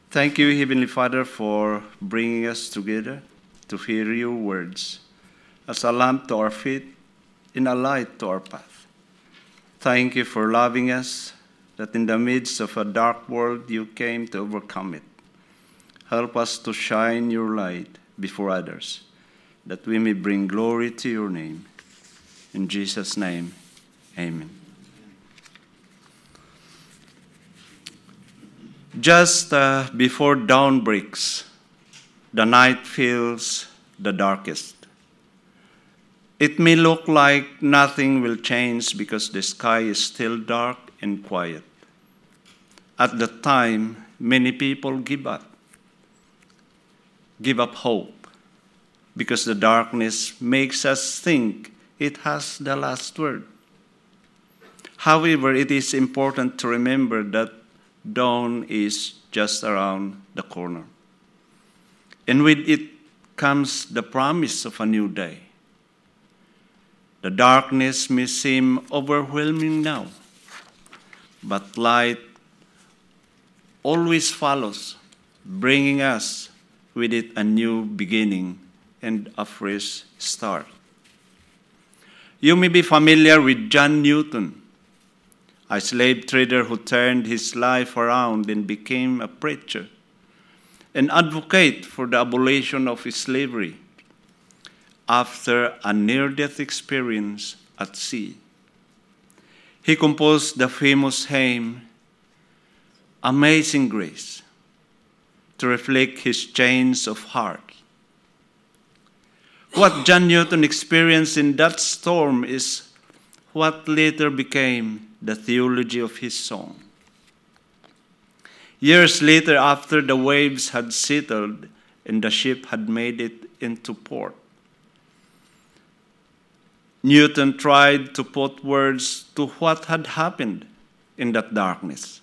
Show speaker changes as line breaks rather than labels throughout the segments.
Thank you, Heavenly Father, for bringing us together to hear your words as a lamp to our feet and a light to our path. Thank you for loving us, that in the midst of a dark world you came to overcome it. Help us to shine your light before others, that we may bring glory to your name. In Jesus' name, amen. Just before dawn breaks, the night feels the darkest. It may look like nothing will change because the sky is still dark and quiet. At that time, many people give up hope, because the darkness makes us think it has the last word. However, it is important to remember that dawn is just around the corner. And with it comes the promise of a new day. The darkness may seem overwhelming now, but light always follows, bringing us with it a new beginning and a fresh start. You may be familiar with John Newton, a slave trader who turned his life around and became a preacher, an advocate for the abolition of slavery after a near-death experience at sea. He composed the famous hymn, Amazing Grace, to reflect his change of heart. What John Newton experienced in that storm is what later became the theology of his song. Years later, after the waves had settled and the ship had made it into port, Newton tried to put words to what had happened in that darkness.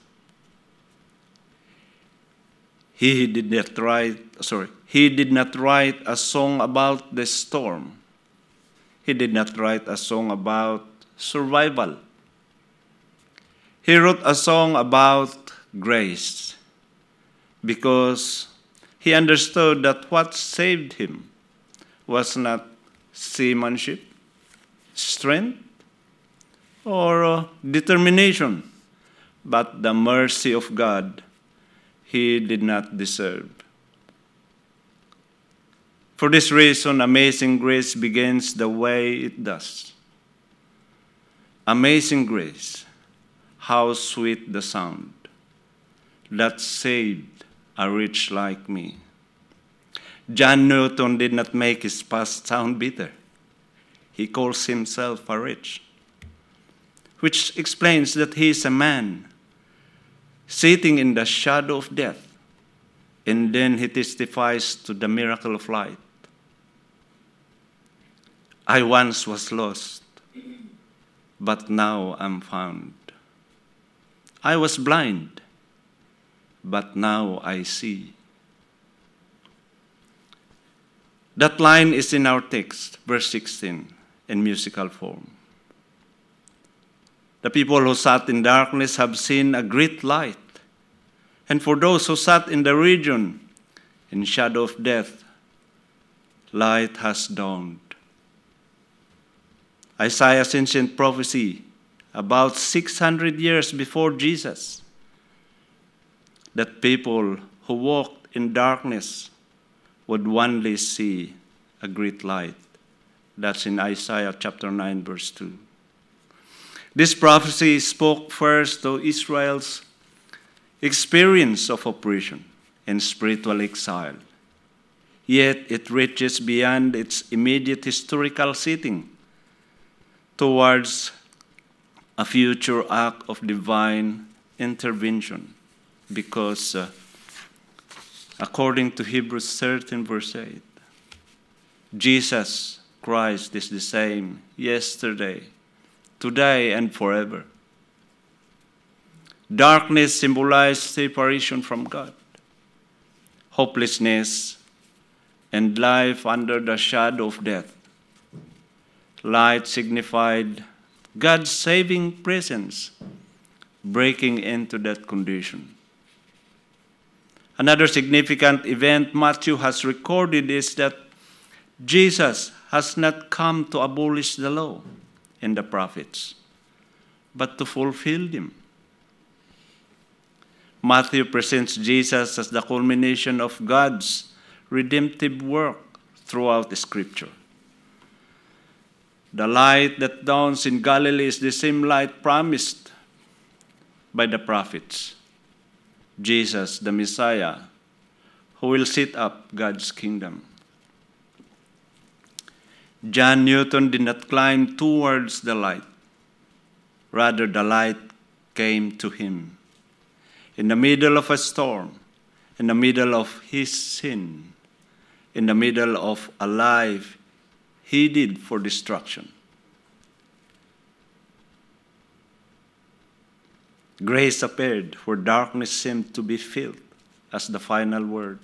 He did not write a song about the storm. He did not write a song about survival. He wrote a song about grace, because he understood that what saved him was not seamanship, strength, or determination, but the mercy of God he did not deserve. For this reason, Amazing Grace begins the way it does. Amazing grace, how sweet the sound that saved a wretch like me. John Newton did not make his past sound bitter. He calls himself a wretch, which explains that he is a man sitting in the shadow of death, and then he testifies to the miracle of light. I once was lost, but now I'm found. I was blind, but now I see. That line is in our text, verse 16, in musical form. The people who sat in darkness have seen a great light. And for those who sat in the region in shadow of death, light has dawned. Isaiah's ancient prophecy, about 600 years before Jesus, that people who walked in darkness would one day see a great light. That's in Isaiah chapter 9, verse 2. This prophecy spoke first to Israel's experience of oppression and spiritual exile. Yet it reaches beyond its immediate historical setting towards a future act of divine intervention, because according to Hebrews 13, verse 8, Jesus Christ is the same yesterday, today, and forever. Darkness symbolized separation from God, hopelessness, and life under the shadow of death. Light signified God's saving presence breaking into that condition. Another significant event Matthew has recorded is that Jesus has not come to abolish the law and the prophets, but to fulfill them. Matthew presents Jesus as the culmination of God's redemptive work throughout the Scripture. The light that dawns in Galilee is the same light promised by the prophets. Jesus, the Messiah, who will set up God's kingdom. John Newton did not climb towards the light. Rather, the light came to him. In the middle of a storm, in the middle of his sin, in the middle of a life headed for destruction. Grace appeared where darkness seemed to be filled as the final word.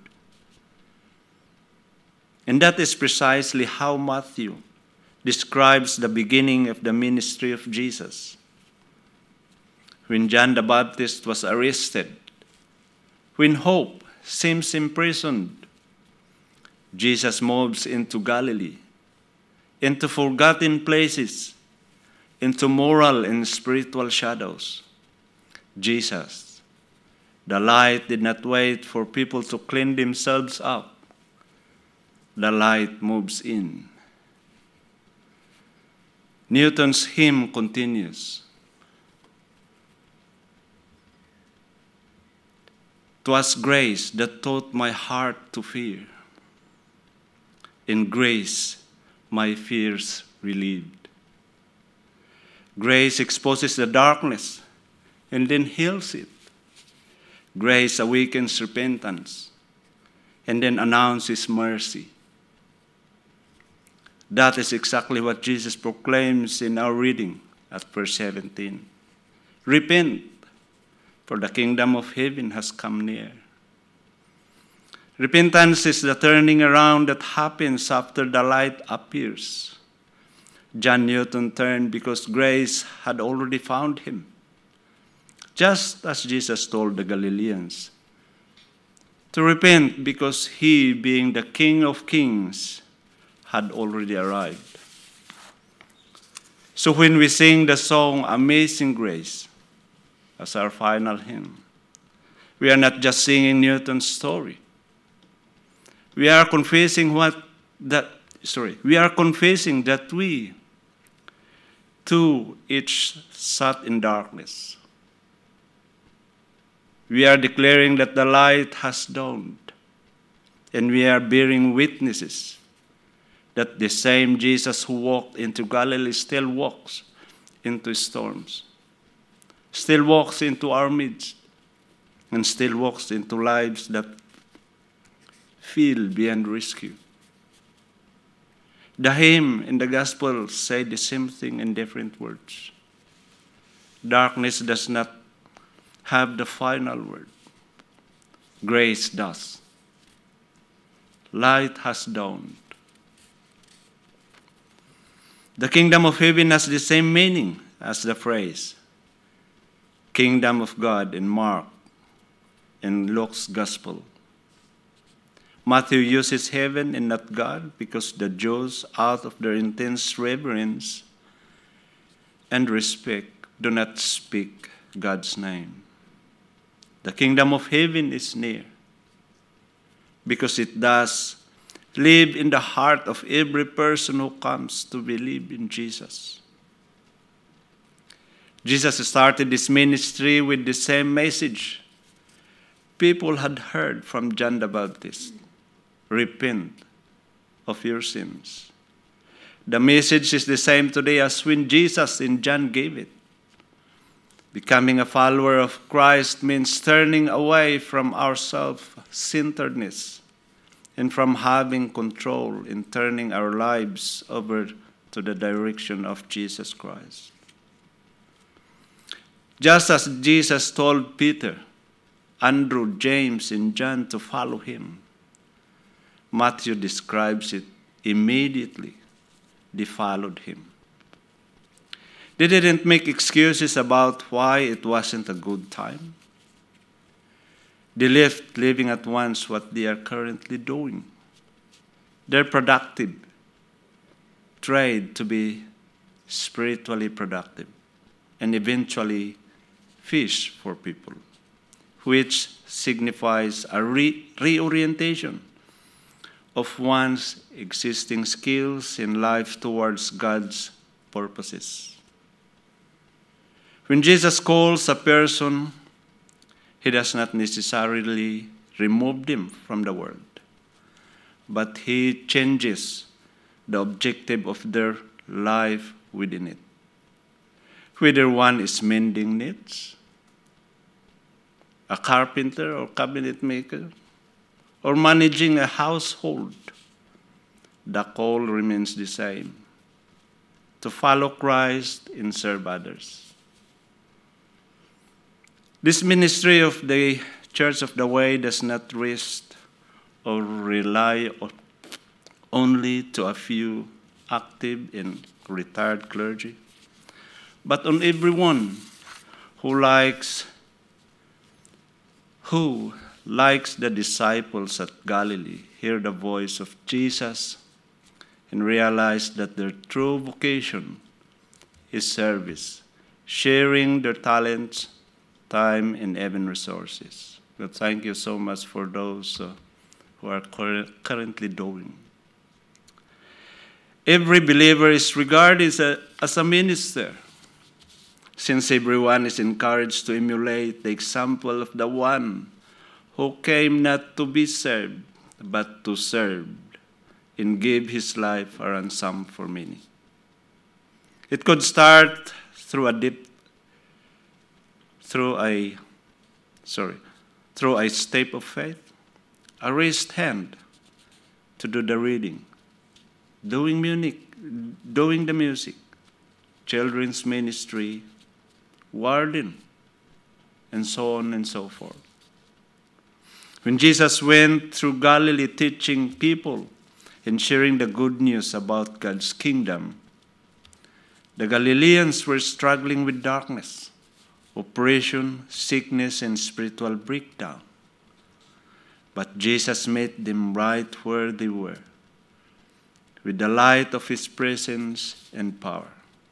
And that is precisely how Matthew describes the beginning of the ministry of Jesus. When John the Baptist was arrested, when hope seems imprisoned, Jesus moves into Galilee, into forgotten places, into moral and spiritual shadows. Jesus, the light, did not wait for people to clean themselves up. The light moves in. Newton's hymn continues. "'Twas grace that taught my heart to fear. In grace, my fears relieved. Grace exposes the darkness and then heals it. Grace awakens repentance and then announces mercy." That is exactly what Jesus proclaims in our reading at verse 17. "Repent, for the kingdom of heaven has come near." Repentance is the turning around that happens after the light appears. John Newton turned because grace had already found him, just as Jesus told the Galileans to repent because he, being the King of Kings, had already arrived. So when we sing the song "Amazing Grace" as our final hymn, we are not just singing Newton's story. We are confessing that we too each sat in darkness. We are declaring that the light has dawned, and we are bearing witnesses that the same Jesus who walked into Galilee still walks into storms, still walks into our midst, and still walks into lives that feel beyond rescue. The hymn in the gospel say the same thing in different words. Darkness does not have the final word. Grace does. Light has dawned. The kingdom of heaven has the same meaning as the phrase kingdom of God in Mark and Luke's gospel. Matthew uses heaven and not God because the Jews, out of their intense reverence and respect, do not speak God's name. The kingdom of heaven is near because it does live in the heart of every person who comes to believe in Jesus. Jesus started this ministry with the same message people had heard from John the Baptist. Repent of your sins. The message is the same today as when Jesus and John gave it. Becoming a follower of Christ means turning away from our self-centeredness and from having control in turning our lives over to the direction of Jesus Christ. Just as Jesus told Peter, Andrew, James, and John to follow him, Matthew describes it immediately. They followed him. They didn't make excuses about why it wasn't a good time. They left living at once what they are currently doing. They're productive, tried to be spiritually productive, and eventually fish for people, which signifies a reorientation of one's existing skills in life towards God's purposes. When Jesus calls a person, he does not necessarily remove them from the world, but he changes the objective of their life within it. Whether one is mending nets, a carpenter or cabinet maker, or managing a household, the call remains the same: to follow Christ and serve others. This ministry of the Church of the Way does not rest or rely only to a few active and retired clergy, but on everyone who likes the disciples at Galilee, hear the voice of Jesus and realize that their true vocation is service, sharing their talents, time, and even resources. But thank you so much for those who are currently doing. Every believer is regarded as a minister, since everyone is encouraged to emulate the example of the one who came not to be served, but to serve, and gave his life a ransom for many. It could start through a step of faith, a raised hand to do the reading, doing the music, children's ministry, warden, and so on and so forth. When Jesus went through Galilee teaching people and sharing the good news about God's kingdom, the Galileans were struggling with darkness, oppression, sickness, and spiritual breakdown. But Jesus met them right where they were, with the light of his presence and power.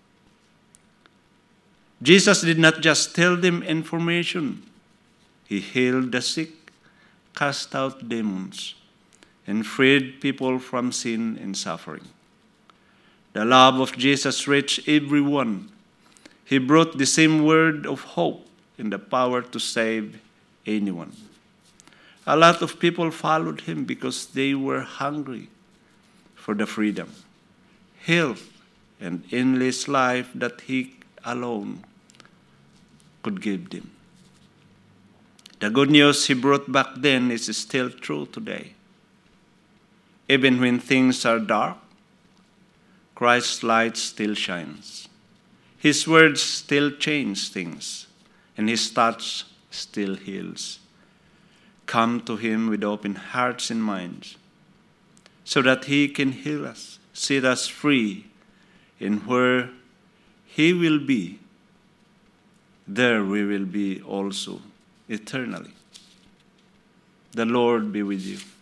Jesus did not just tell them information. He healed the sick, cast out demons, and freed people from sin and suffering. The love of Jesus reached everyone. He brought the same word of hope and the power to save anyone. A lot of people followed him because they were hungry for the freedom, health, and endless life that he alone could give them. The good news he brought back then is still true today. Even when things are dark, Christ's light still shines. His words still change things, and his touch still heals. Come to him with open hearts and minds, so that he can heal us, set us free, and where he will be, there we will be also eternally. The Lord be with you.